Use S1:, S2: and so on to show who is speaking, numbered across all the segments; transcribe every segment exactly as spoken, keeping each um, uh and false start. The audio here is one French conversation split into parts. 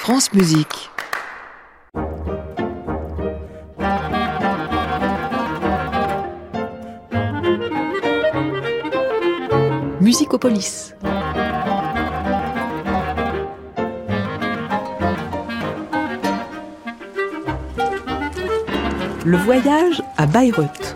S1: France Musique. Musicopolis. Le voyage à Bayreuth.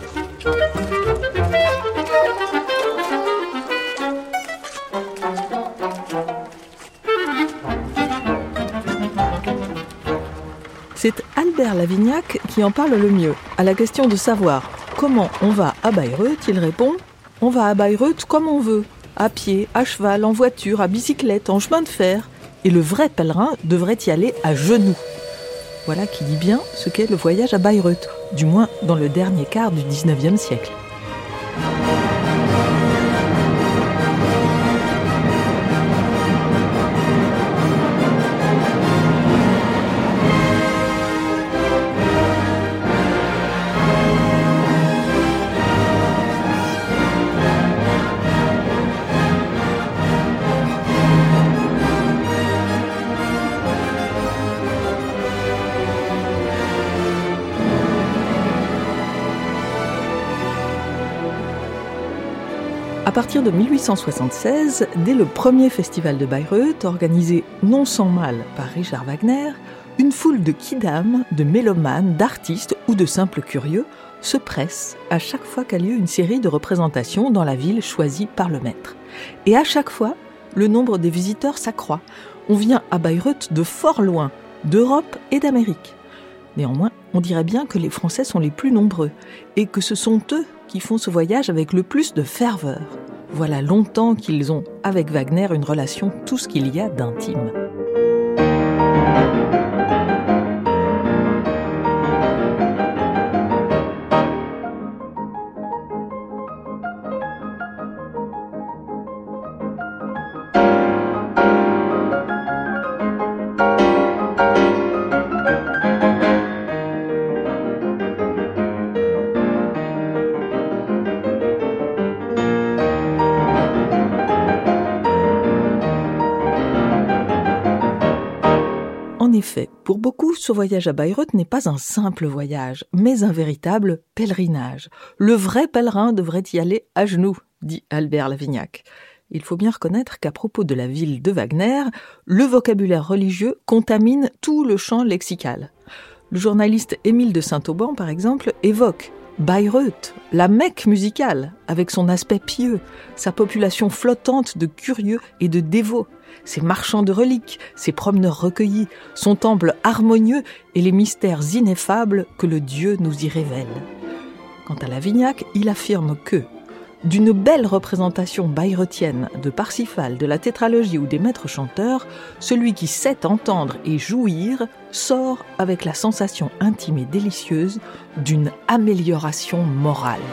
S1: C'est Albert Lavignac qui en parle le mieux. À la question de savoir comment on va à Bayreuth, il répond « On va à Bayreuth comme on veut, à pied, à cheval, en voiture, à bicyclette, en chemin de fer. Et le vrai pèlerin devrait y aller à genoux. » Voilà qui dit bien ce qu'est le voyage à Bayreuth, du moins dans le dernier quart du dix-neuvième siècle. À partir de mille huit cent soixante-seize, dès le premier festival de Bayreuth, organisé non sans mal par Richard Wagner, une foule de kidam, de mélomanes, d'artistes ou de simples curieux se presse à chaque fois qu'a lieu une série de représentations dans la ville choisie par le maître. Et à chaque fois, le nombre des visiteurs s'accroît. On vient à Bayreuth de fort loin, d'Europe et d'Amérique. Néanmoins, on dirait bien que les Français sont les plus nombreux et que ce sont eux qui font ce voyage avec le plus de ferveur. Voilà longtemps qu'ils ont, avec Wagner, une relation tout ce qu'il y a d'intime. En effet, pour beaucoup, ce voyage à Bayreuth n'est pas un simple voyage, mais un véritable pèlerinage. Le vrai pèlerin devrait y aller à genoux, dit Albert Lavignac. Il faut bien reconnaître qu'à propos de la ville de Wagner, le vocabulaire religieux contamine tout le champ lexical. Le journaliste Émile de Saint-Auban, par exemple, évoque Bayreuth, la Mecque musicale, avec son aspect pieux, sa population flottante de curieux et de dévots, ses marchands de reliques, ses promeneurs recueillis, son temple harmonieux et les mystères ineffables que le Dieu nous y révèle. Quant à Lavignac, il affirme que, d'une belle représentation bayreuthienne de Parsifal, de la tétralogie ou des maîtres chanteurs, celui qui sait entendre et jouir sort avec la sensation intime et délicieuse d'une amélioration morale.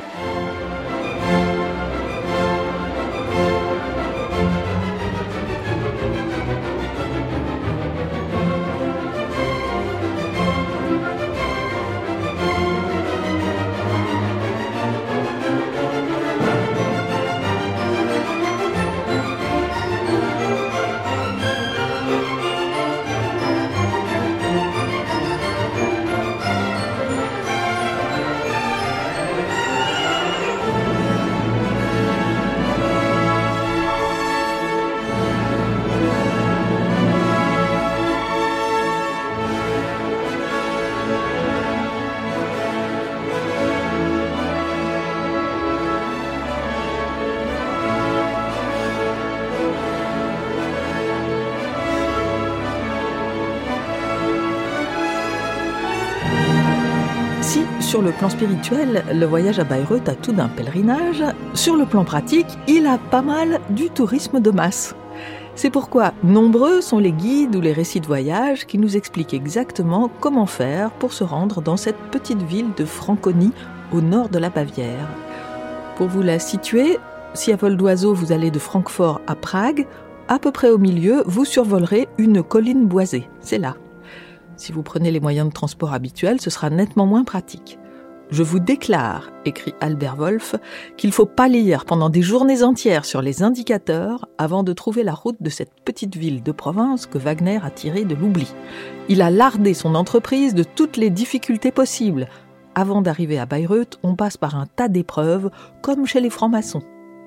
S1: Si, sur le plan spirituel, le voyage à Bayreuth a tout d'un pèlerinage, sur le plan pratique, il a pas mal du tourisme de masse. C'est pourquoi nombreux sont les guides ou les récits de voyage qui nous expliquent exactement comment faire pour se rendre dans cette petite ville de Franconie, au nord de la Bavière. Pour vous la situer, si à vol d'oiseau vous allez de Francfort à Prague, à peu près au milieu, vous survolerez une colline boisée. C'est là. Si vous prenez les moyens de transport habituels, ce sera nettement moins pratique. Je vous déclare, écrit Albert Wolff, qu'il ne faut pas lire pendant des journées entières sur les indicateurs avant de trouver la route de cette petite ville de province que Wagner a tirée de l'oubli. Il a lardé son entreprise de toutes les difficultés possibles. Avant d'arriver à Bayreuth, on passe par un tas d'épreuves, comme chez les francs-maçons.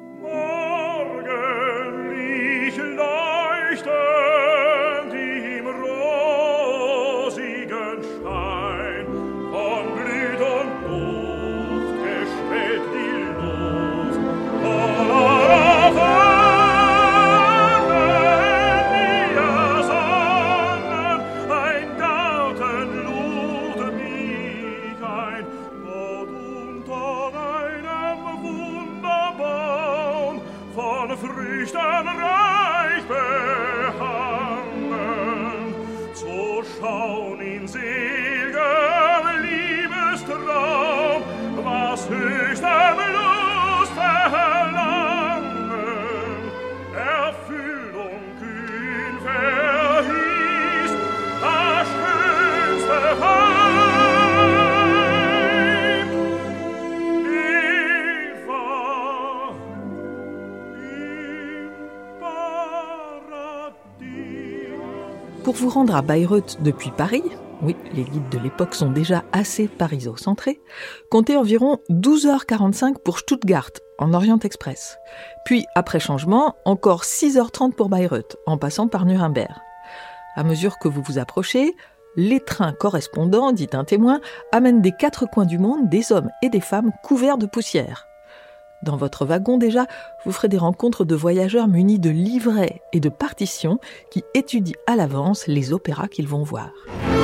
S1: Pour vous rendre à Bayreuth depuis Paris, oui, les guides de l'époque sont déjà assez pariso-centrés, comptez environ douze heures quarante-cinq pour Stuttgart, en Orient Express. Puis, après changement, encore six heures trente pour Bayreuth, en passant par Nuremberg. À mesure que vous vous approchez, les trains correspondants, dit un témoin, amènent des quatre coins du monde des hommes et des femmes couverts de poussière. Dans votre wagon déjà, vous ferez des rencontres de voyageurs munis de livrets et de partitions qui étudient à l'avance les opéras qu'ils vont voir.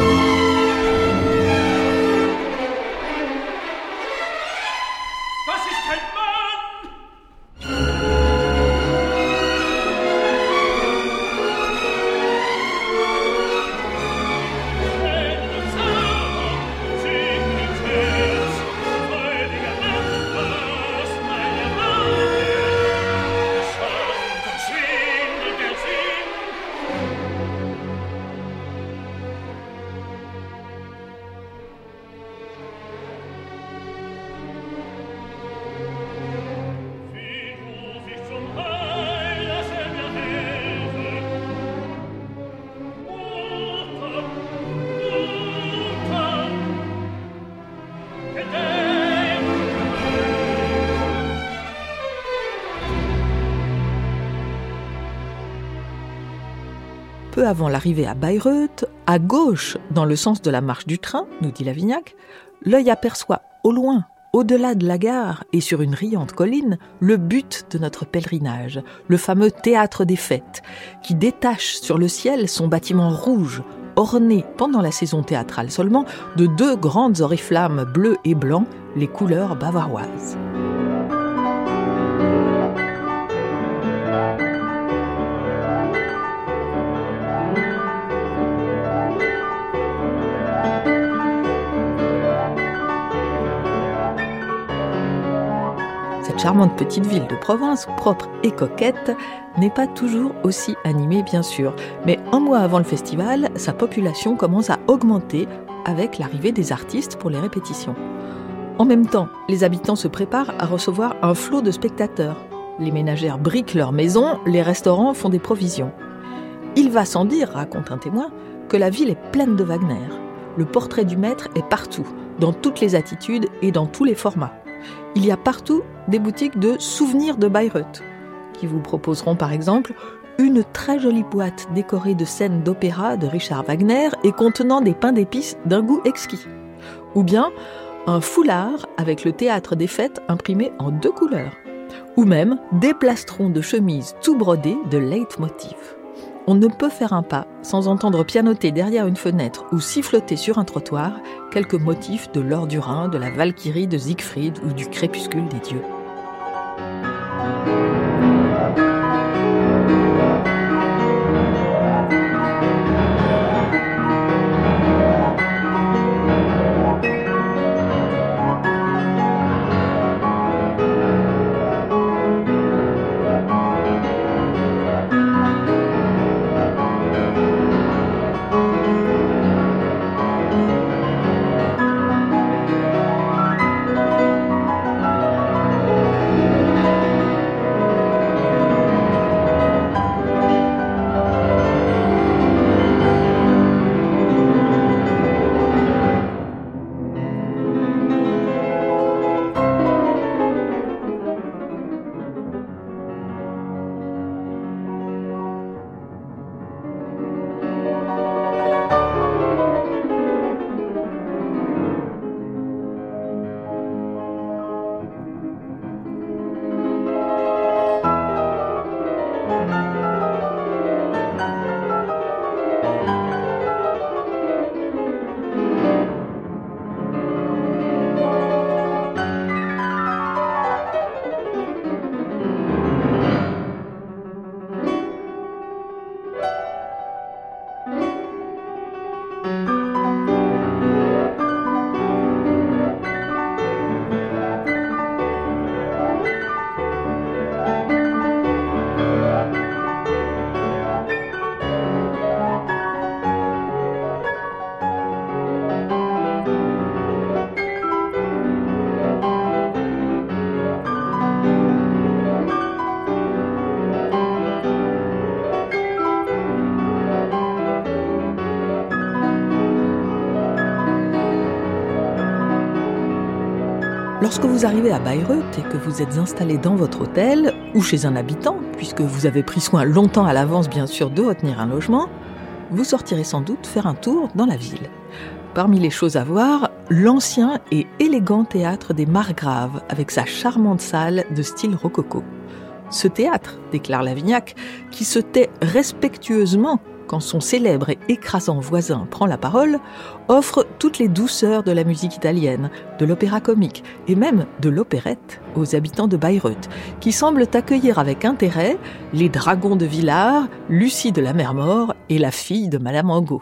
S1: Peu avant l'arrivée à Bayreuth, à gauche, dans le sens de la marche du train, nous dit Lavignac, l'œil aperçoit au loin, au-delà de la gare et sur une riante colline, le but de notre pèlerinage, le fameux théâtre des fêtes, qui détache sur le ciel son bâtiment rouge, orné pendant la saison théâtrale seulement de deux grandes oriflammes bleues et blancs, les couleurs bavaroises. Cette charmante petite ville de province, propre et coquette, n'est pas toujours aussi animée bien sûr. Mais un mois avant le festival, sa population commence à augmenter avec l'arrivée des artistes pour les répétitions. En même temps, les habitants se préparent à recevoir un flot de spectateurs. Les ménagères briquent leurs maisons, les restaurants font des provisions. Il va sans dire, raconte un témoin, que la ville est pleine de Wagner. Le portrait du maître est partout, dans toutes les attitudes et dans tous les formats. Il y a partout des boutiques de souvenirs de Bayreuth, qui vous proposeront par exemple une très jolie boîte décorée de scènes d'opéra de Richard Wagner et contenant des pains d'épices d'un goût exquis. Ou bien un foulard avec le théâtre des fêtes imprimé en deux couleurs. Ou même des plastrons de chemise tout brodés de leitmotiv. On ne peut faire un pas sans entendre pianoter derrière une fenêtre ou siffloter sur un trottoir quelques motifs de l'or du Rhin, de la Valkyrie de Siegfried ou du crépuscule des dieux. Lorsque vous arrivez à Bayreuth et que vous êtes installé dans votre hôtel ou chez un habitant, puisque vous avez pris soin longtemps à l'avance bien sûr de retenir un logement, vous sortirez sans doute faire un tour dans la ville. Parmi les choses à voir, l'ancien et élégant théâtre des Margraves avec sa charmante salle de style rococo. Ce théâtre, déclare Lavignac, qui se tait respectueusement quand son célèbre et écrasant voisin prend la parole, offre toutes les douceurs de la musique italienne, de l'opéra comique et même de l'opérette aux habitants de Bayreuth, qui semblent accueillir avec intérêt les dragons de Villars, Lucie de la Mer-Mort et la fille de Madame Angot.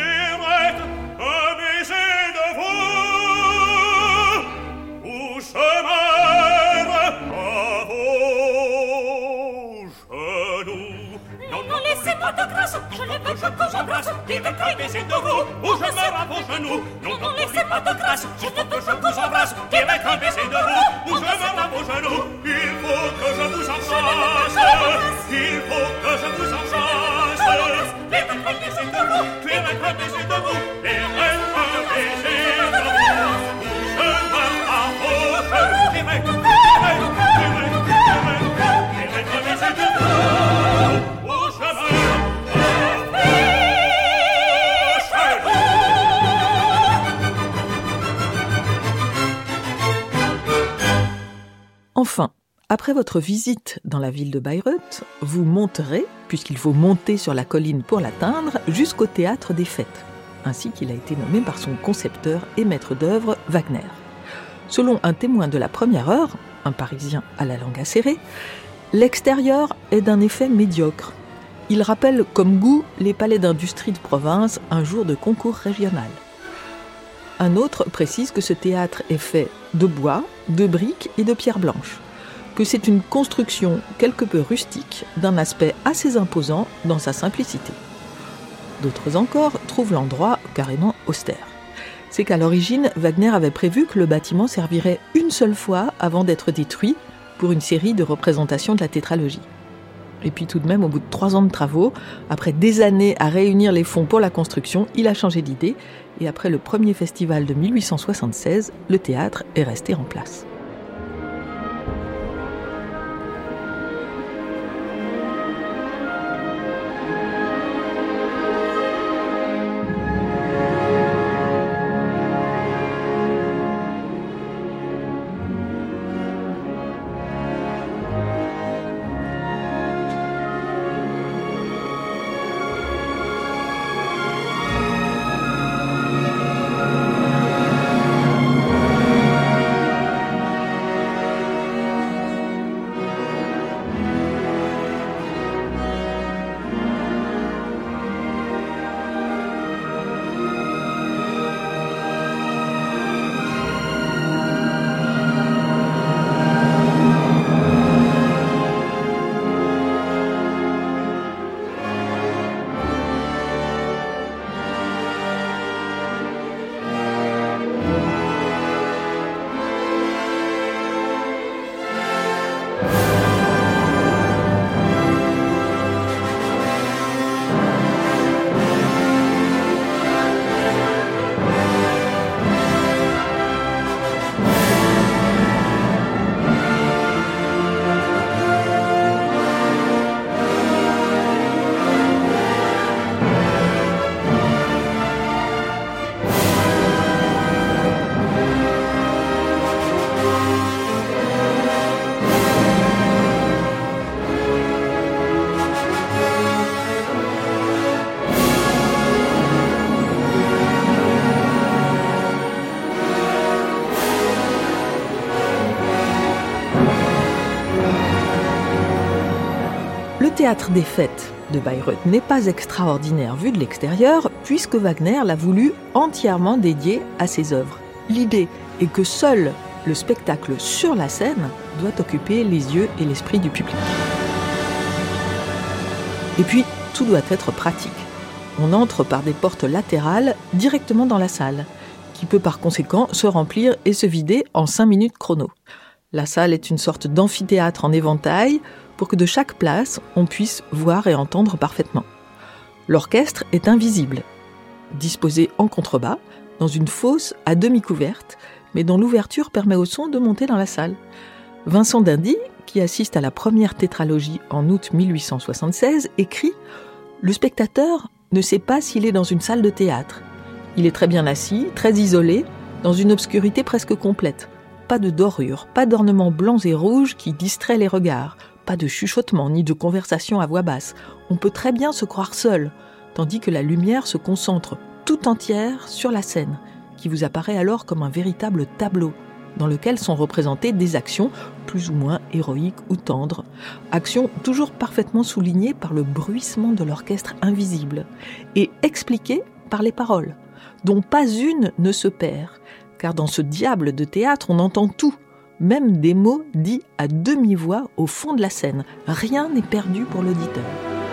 S2: Je les veux, je vous embrasse, qui veut qu'un baiser de vous, ou je meurs à vos genoux. Non, non, laissez pas de grâce, il faut que je vous embrasse, qui veut qu'un baiser de vous, ou je meurs à vos genoux. Il faut que je vous embrasse, il faut que je vous embrasse. Qui veut qu'un baiser de vous, qui veut qu'un baiser de vous, qui veut qu'un baiser de vous, ou je meurs à vos genoux. Qui veut, qui veut, qui veut, qui veut qu'un baiser de vous, ou je meurs.
S1: Enfin, après votre visite dans la ville de Bayreuth, vous monterez, puisqu'il faut monter sur la colline pour l'atteindre, jusqu'au théâtre des Fêtes, ainsi qu'il a été nommé par son concepteur et maître d'œuvre Wagner. Selon un témoin de la première heure, un Parisien à la langue acérée, l'extérieur est d'un effet médiocre. Il rappelle comme goût les palais d'industrie de province un jour de concours régional. Un autre précise que ce théâtre est fait de bois, de briques et de pierre blanche, que c'est une construction quelque peu rustique, d'un aspect assez imposant dans sa simplicité. D'autres encore trouvent l'endroit carrément austère. C'est qu'à l'origine, Wagner avait prévu que le bâtiment servirait une seule fois avant d'être détruit pour une série de représentations de la tétralogie. Et puis tout de même, au bout de trois ans de travaux, après des années à réunir les fonds pour la construction, il a changé d'idée. Et après le premier festival de mille huit cent soixante-seize, le théâtre est resté en place. Le théâtre des Fêtes de Bayreuth n'est pas extraordinaire vu de l'extérieur, puisque Wagner l'a voulu entièrement dédié à ses œuvres. L'idée est que seul le spectacle sur la scène doit occuper les yeux et l'esprit du public. Et puis, tout doit être pratique. On entre par des portes latérales directement dans la salle, qui peut par conséquent se remplir et se vider en cinq minutes chrono. La salle est une sorte d'amphithéâtre en éventail pour que de chaque place, on puisse voir et entendre parfaitement. L'orchestre est invisible, disposé en contrebas, dans une fosse à demi couverte, mais dont l'ouverture permet au son de monter dans la salle. Vincent d'Indy, qui assiste à la première tétralogie en août mille huit cent soixante-seize, écrit « Le spectateur ne sait pas s'il est dans une salle de théâtre. Il est très bien assis, très isolé, dans une obscurité presque complète. Pas de dorures, pas d'ornements blancs et rouges qui distraient les regards, pas de chuchotement ni de conversation à voix basse. On peut très bien se croire seul, tandis que la lumière se concentre tout entière sur la scène, qui vous apparaît alors comme un véritable tableau, dans lequel sont représentées des actions plus ou moins héroïques ou tendres, actions toujours parfaitement soulignées par le bruissement de l'orchestre invisible et expliquées par les paroles, dont pas une ne se perd, car dans ce diable de théâtre, on entend tout, même des mots dits à demi-voix au fond de la scène. Rien n'est perdu pour l'auditeur.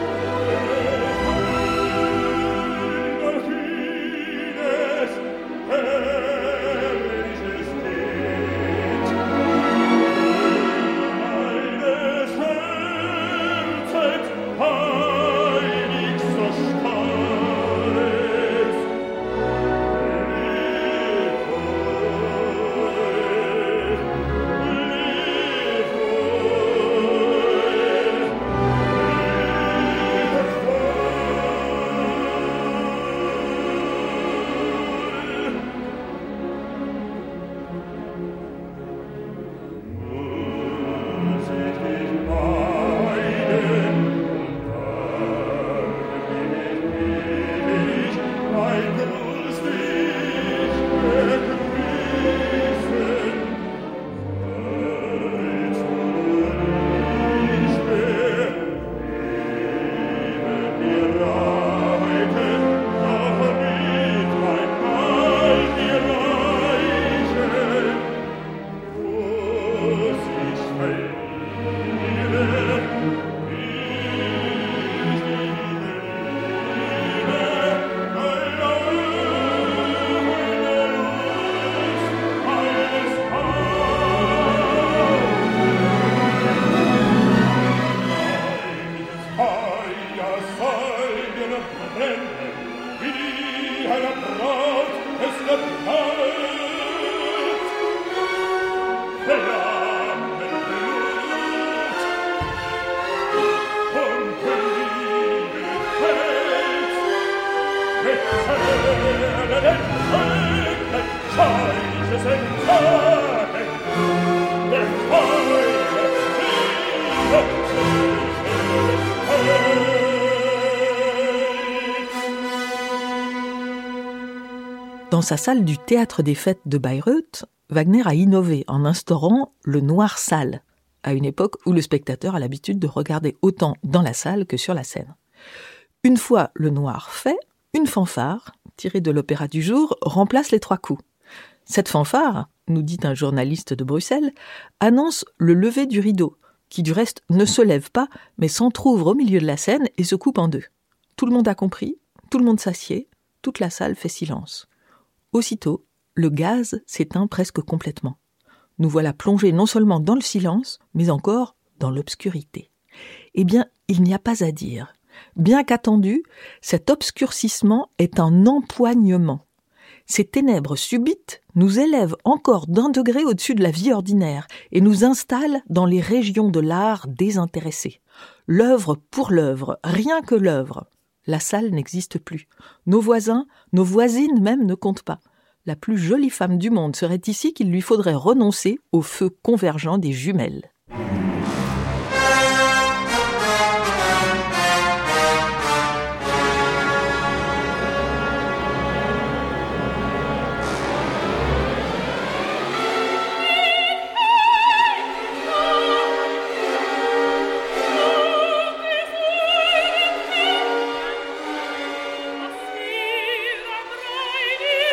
S1: Dans sa salle du Théâtre des Fêtes de Bayreuth, Wagner a innové en instaurant le noir sale, à une époque où le spectateur a l'habitude de regarder autant dans la salle que sur la scène. Une fois le noir fait, une fanfare, tirée de l'opéra du jour, remplace les trois coups. Cette fanfare, nous dit un journaliste de Bruxelles, annonce le lever du rideau, qui du reste ne se lève pas, mais s'entr'ouvre au milieu de la scène et se coupe en deux. Tout le monde a compris, tout le monde s'assied, toute la salle fait silence. Aussitôt, le gaz s'éteint presque complètement. Nous voilà plongés non seulement dans le silence, mais encore dans l'obscurité. Eh bien, il n'y a pas à dire. Bien qu'attendu, cet obscurcissement est un empoignement. Ces ténèbres subites nous élèvent encore d'un degré au-dessus de la vie ordinaire et nous installent dans les régions de l'art désintéressé. L'œuvre pour l'œuvre, rien que l'œuvre. La salle n'existe plus. Nos voisins, nos voisines même ne comptent pas. La plus jolie femme du monde serait ici qu'il lui faudrait renoncer au feu convergent des jumelles.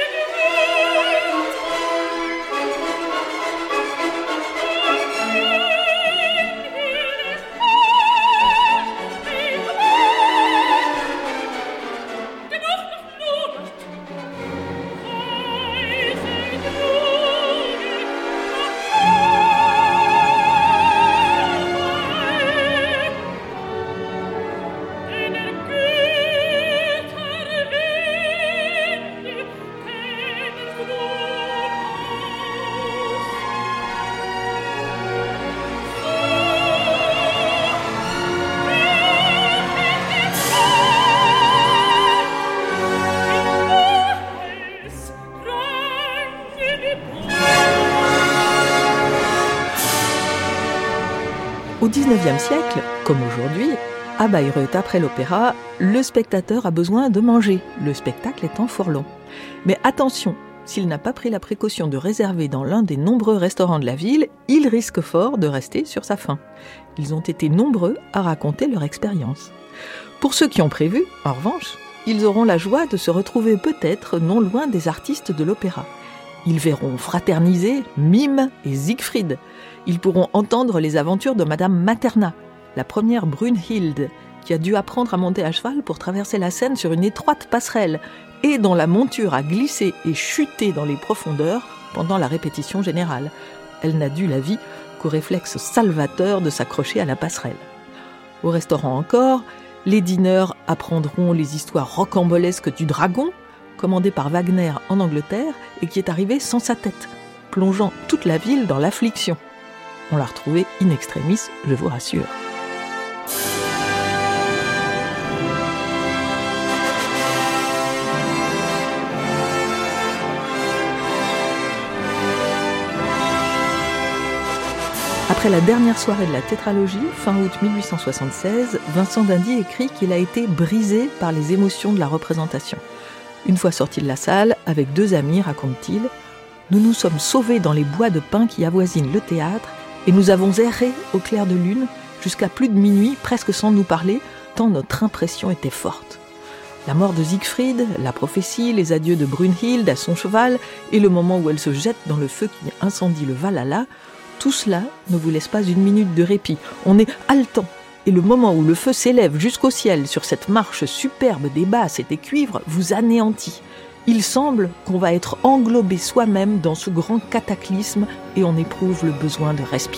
S2: Thank you.
S1: Au dix-neuvième siècle, comme aujourd'hui, à Bayreuth, après l'opéra, le spectateur a besoin de manger, le spectacle étant fort long. Mais attention, s'il n'a pas pris la précaution de réserver dans l'un des nombreux restaurants de la ville, il risque fort de rester sur sa faim. Ils ont été nombreux à raconter leur expérience. Pour ceux qui ont prévu, en revanche, ils auront la joie de se retrouver peut-être non loin des artistes de l'opéra. Ils verront fraterniser Mime et Siegfried. Ils pourront entendre les aventures de Madame Materna, la première Brunhilde, qui a dû apprendre à monter à cheval pour traverser la Seine sur une étroite passerelle et dont la monture a glissé et chuté dans les profondeurs pendant la répétition générale. Elle n'a dû la vie qu'au réflexe salvateur de s'accrocher à la passerelle. Au restaurant encore, les dîneurs apprendront les histoires rocambolesques du dragon, commandé par Wagner en Angleterre et qui est arrivé sans sa tête, plongeant toute la ville dans l'affliction. On l'a retrouvé in extremis, je vous rassure. Après la dernière soirée de la tétralogie, fin août mille huit cent soixante-seize, Vincent d'Indy écrit qu'il a été brisé par les émotions de la représentation. Une fois sorti de la salle, avec deux amis, raconte-t-il, « Nous nous sommes sauvés dans les bois de pins qui avoisinent le théâtre et nous avons erré au clair de lune jusqu'à plus de minuit, presque sans nous parler, tant notre impression était forte. La mort de Siegfried, la prophétie, les adieux de Brunhilde à son cheval et le moment où elle se jette dans le feu qui incendie le Valhalla, tout cela ne vous laisse pas une minute de répit. On est haletant. Et le moment où le feu s'élève jusqu'au ciel sur cette marche superbe des basses et des cuivres vous anéantit. Il semble qu'on va être englobé soi-même dans ce grand cataclysme et on éprouve le besoin de respirer. »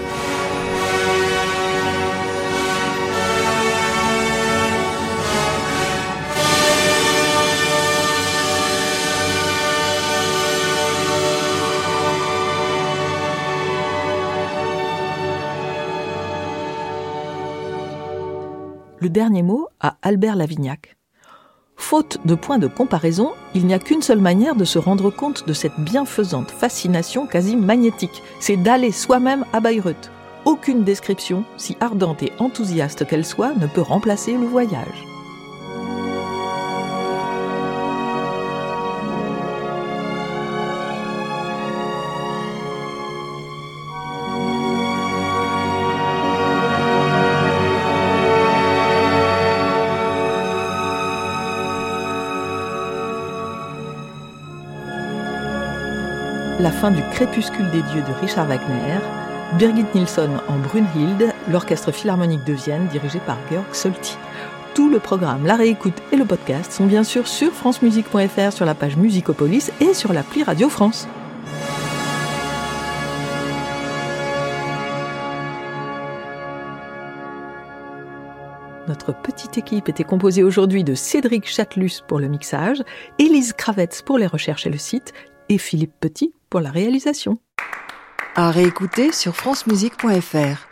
S1: Le dernier mot à Albert Lavignac. Faute de point de comparaison, il n'y a qu'une seule manière de se rendre compte de cette bienfaisante fascination quasi magnétique, c'est d'aller soi-même à Bayreuth. Aucune description, si ardente et enthousiaste qu'elle soit, ne peut remplacer le voyage. La fin du Crépuscule des dieux de Richard Wagner, Birgit Nilsson en Brunhilde, l'Orchestre Philharmonique de Vienne dirigé par Georg Solti. Tout le programme, la réécoute et le podcast sont bien sûr sur francemusique point f r, sur la page Musicopolis et sur l'appli Radio France. Notre petite équipe était composée aujourd'hui de Cédric Chatelus pour le mixage, Élise Kravetz pour les recherches et le site, et Philippe Petit pour la réalisation.
S3: À réécouter sur francemusique point f r.